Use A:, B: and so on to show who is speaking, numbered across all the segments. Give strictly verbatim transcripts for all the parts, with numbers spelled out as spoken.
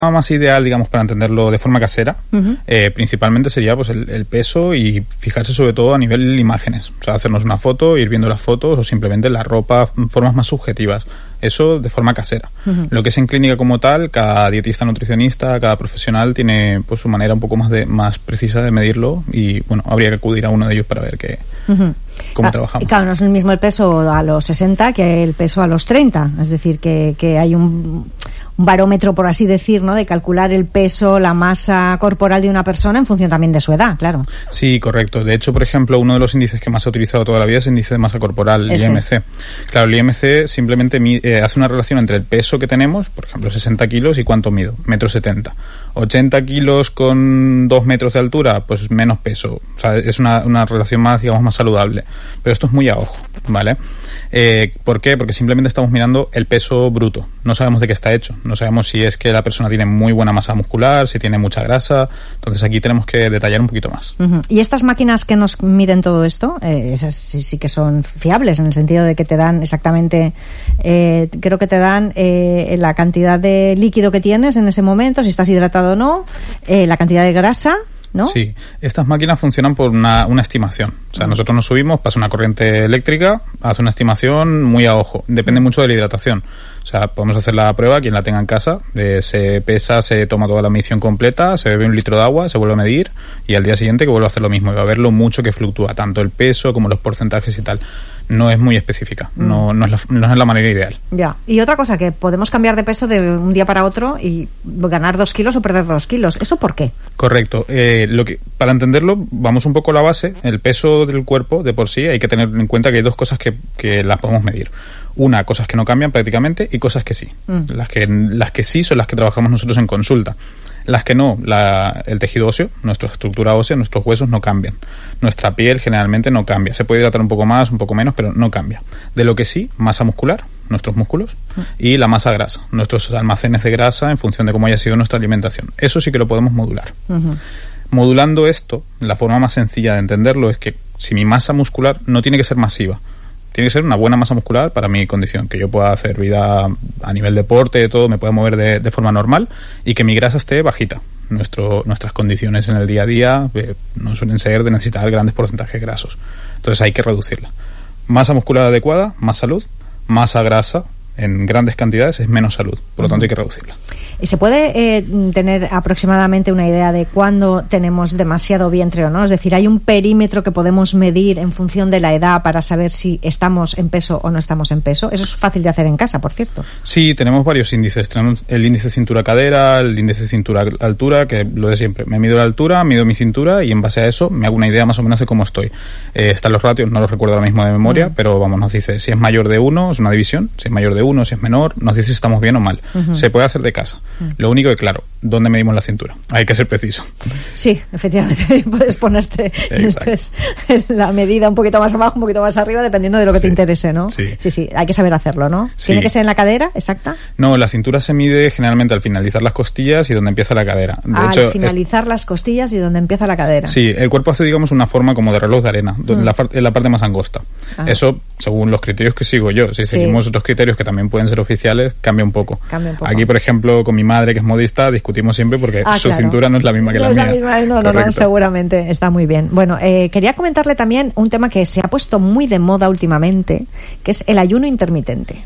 A: más ideal, digamos, para entenderlo de forma casera, uh-huh. eh, principalmente sería pues el, el peso y fijarse sobre todo a nivel imágenes. O sea, hacernos una foto, ir viendo las fotos o simplemente la ropa, formas más subjetivas. Eso de forma casera. Uh-huh. Lo que es en clínica como tal, cada dietista, nutricionista, cada profesional tiene pues su manera un poco más de más precisa de medirlo y, bueno, habría que acudir a uno de ellos para ver qué, uh-huh. cómo ah, trabajamos.
B: Claro, no es el mismo el peso a los sesenta que el peso a los treinta. Es decir, que, que hay un... un barómetro, por así decir, ¿no? De calcular el peso, la masa corporal de una persona en función también de su edad, claro.
A: Sí, correcto. De hecho, por ejemplo, uno de los índices que más se ha utilizado toda la vida es el índice de masa corporal, el I M C. Claro, el I M C simplemente eh, hace una relación entre el peso que tenemos, por ejemplo, sesenta kilos, y cuánto mido, metro setenta. ochenta kilos con dos metros de altura, pues menos peso. O sea, es una, una relación más, digamos, más saludable. Pero esto es muy a ojo, ¿vale? Eh, ¿Por qué? Porque simplemente estamos mirando el peso bruto. No sabemos de qué está hecho. No sabemos si es que la persona tiene muy buena masa muscular, si tiene mucha grasa. Entonces aquí tenemos que detallar un poquito más.
B: Uh-huh. ¿Y estas máquinas que nos miden todo esto? Eh, esas sí, sí que son fiables en el sentido de que te dan exactamente, eh, creo que te dan eh, la cantidad de líquido que tienes en ese momento, si estás hidratado o no, eh, la cantidad de grasa, ¿no?
A: Sí, estas máquinas funcionan por una, una estimación. O sea, nosotros nos subimos, pasa una corriente eléctrica, hace una estimación muy a ojo. Depende mucho de la hidratación. O sea, podemos hacer la prueba, quien la tenga en casa, eh, se pesa, se toma toda la medición completa, se bebe un litro de agua, se vuelve a medir y al día siguiente que vuelve a hacer lo mismo. Y va a ver lo mucho que fluctúa, tanto el peso como los porcentajes y tal. No es muy específica, mm. no, no, es la, no es la manera ideal.
B: Ya. Y otra cosa, que podemos cambiar de peso de un día para otro y ganar dos kilos o perder dos kilos. ¿Eso por qué?
A: Correcto. Eh, lo que, para entenderlo, vamos un poco a la base. El peso del cuerpo de por sí hay que tener en cuenta que hay dos cosas que, que las podemos medir. Una, cosas que no cambian prácticamente y cosas que sí. Mm. Las que las que sí son las que trabajamos nosotros en consulta. Las que no, la, el tejido óseo, nuestra estructura ósea, nuestros huesos no cambian. Nuestra piel generalmente no cambia. Se puede hidratar un poco más, un poco menos, pero no cambia. De lo que sí, masa muscular, nuestros músculos, mm. y la masa grasa, nuestros almacenes de grasa en función de cómo haya sido nuestra alimentación. Eso sí que lo podemos modular. Uh-huh. Modulando esto, la forma más sencilla de entenderlo es que si mi masa muscular no tiene que ser masiva, tiene que ser una buena masa muscular para mi condición, que yo pueda hacer vida a nivel deporte, todo, me pueda mover de, de forma normal y que mi grasa esté bajita. Nuestro, nuestras condiciones en el día a día eh, no suelen ser de necesitar grandes porcentajes grasos. Entonces hay que reducirla. Masa muscular adecuada, más salud. Masa grasa en grandes cantidades es menos salud. Por lo tanto hay que reducirla.
B: ¿Y se puede eh, tener aproximadamente una idea de cuándo tenemos demasiado vientre o no? Es decir, ¿hay un perímetro que podemos medir en función de la edad para saber si estamos en peso o no estamos en peso? Eso es fácil de hacer en casa, por cierto.
A: Sí, tenemos varios índices. Tenemos el índice cintura-cadera, el índice cintura-altura, que lo de siempre. Me mido la altura, mido mi cintura y en base a eso me hago una idea más o menos de cómo estoy. Eh, están los ratios, no los recuerdo ahora mismo de memoria, uh-huh. pero vamos, nos dice si es mayor de uno, es una división, si es mayor de uno, si es menor, nos dice si estamos bien o mal. Uh-huh. Se puede hacer de casa. Lo único que, claro, ¿dónde medimos la cintura? Hay que ser preciso.
B: Sí, efectivamente, puedes ponerte pues, la medida un poquito más abajo, un poquito más arriba, dependiendo de lo que sí. te interese, ¿no? Sí. sí, sí, hay que saber hacerlo, ¿no? Sí. ¿Tiene que ser en la cadera, exacta?
A: No, la cintura se mide generalmente al finalizar las costillas y donde empieza la cadera. De
B: al
A: hecho,
B: finalizar es... las costillas y donde empieza la cadera.
A: Sí, el cuerpo hace, digamos, una forma como de reloj de arena, mm. en, la, en la parte más angosta. Ah. Eso, según los criterios que sigo yo. Si sí. seguimos otros criterios que también pueden ser oficiales, cambia un poco.
B: Cambia un poco.
A: Aquí, por ejemplo, con mi madre, que es modista, discutimos siempre porque ah, su claro. cintura no es la misma que
B: no
A: la
B: es
A: mía.
B: La misma, no, no, no, seguramente está muy bien. Bueno, eh, quería comentarle también un tema que se ha puesto muy de moda últimamente, que es el ayuno intermitente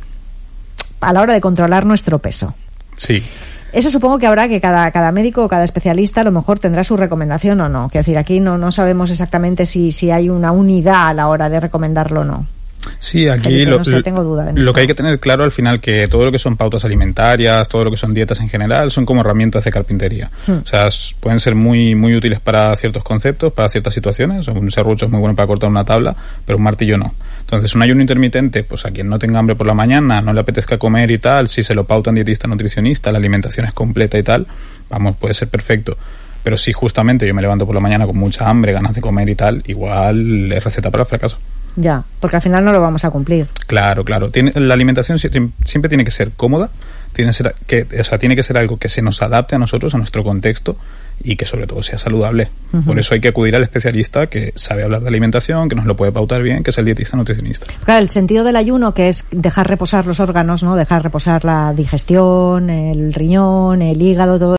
B: a la hora de controlar nuestro peso.
A: Sí.
B: Eso supongo que habrá que cada, cada médico o cada especialista a lo mejor tendrá su recomendación o no. Quiero decir, aquí no, no sabemos exactamente si, si hay una unidad a la hora de recomendarlo o no.
A: Sí, aquí
B: Felipe,
A: lo,
B: no sé, tengo duda de
A: lo que hay que tener claro al final que todo lo que son pautas alimentarias, todo lo que son dietas en general, son como herramientas de carpintería. Hmm. O sea, pueden ser muy muy útiles para ciertos conceptos, para ciertas situaciones. Un serrucho es muy bueno para cortar una tabla, pero un martillo no. Entonces, un ayuno intermitente, pues a quien no tenga hambre por la mañana, no le apetezca comer y tal, si se lo pautan dietista, nutricionista, la alimentación es completa y tal, vamos, puede ser perfecto. Pero si justamente yo me levanto por la mañana con mucha hambre, ganas de comer y tal, igual es receta para el fracaso.
B: Ya, porque al final no lo vamos a cumplir.
A: Claro, claro. Tiene, la alimentación siempre tiene que ser cómoda, tiene, ser, que, o sea, tiene que ser algo que se nos adapte a nosotros, a nuestro contexto, y que sobre todo sea saludable. Uh-huh. Por eso hay que acudir al especialista que sabe hablar de alimentación, que nos lo puede pautar bien, que es el dietista nutricionista.
B: Claro, el sentido del ayuno, que es dejar reposar los órganos, ¿no? Dejar reposar la digestión, el riñón, el hígado, todo